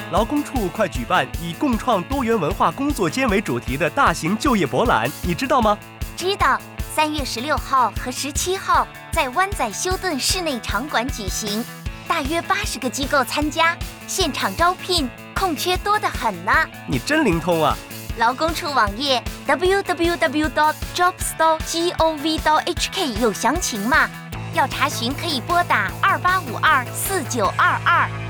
劳工处快举办以共创多元文化工作间为主题的大型就业博览，你知道吗？ 知道，3月16号和17号在湾仔休顿室内场馆举行，大约80个机构参加，现场招聘，空缺多得很呢。 你真灵通啊！ 劳工处网页 www.jobs.gov.hk 有详情嘛？要查询可以拨打28524922。